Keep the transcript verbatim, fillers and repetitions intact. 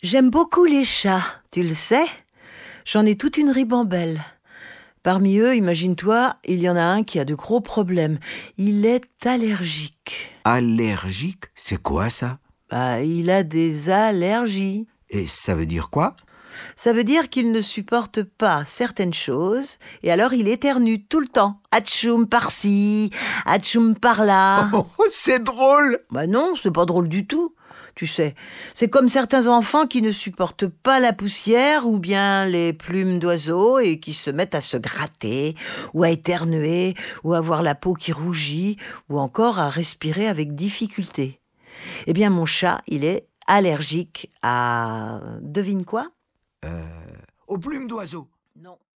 J'aime beaucoup les chats, tu le sais. J'en ai toute une ribambelle. Parmi eux, imagine-toi, il y en a un qui a de gros problèmes. Il est allergique. Allergique, c'est quoi ça? Bah, il a des allergies. Et ça veut dire quoi? Ça veut dire qu'il ne supporte pas certaines choses, et alors il éternue tout le temps. Atchoum par-ci, atchoum par-là. Oh, c'est drôle! Bah non, c'est pas drôle du tout. Tu sais, c'est comme certains enfants qui ne supportent pas la poussière ou bien les plumes d'oiseaux et qui se mettent à se gratter ou à éternuer ou à avoir la peau qui rougit ou encore à respirer avec difficulté. Eh bien, mon chat, il est allergique à... Devine quoi? Aux plumes d'oiseaux. Non.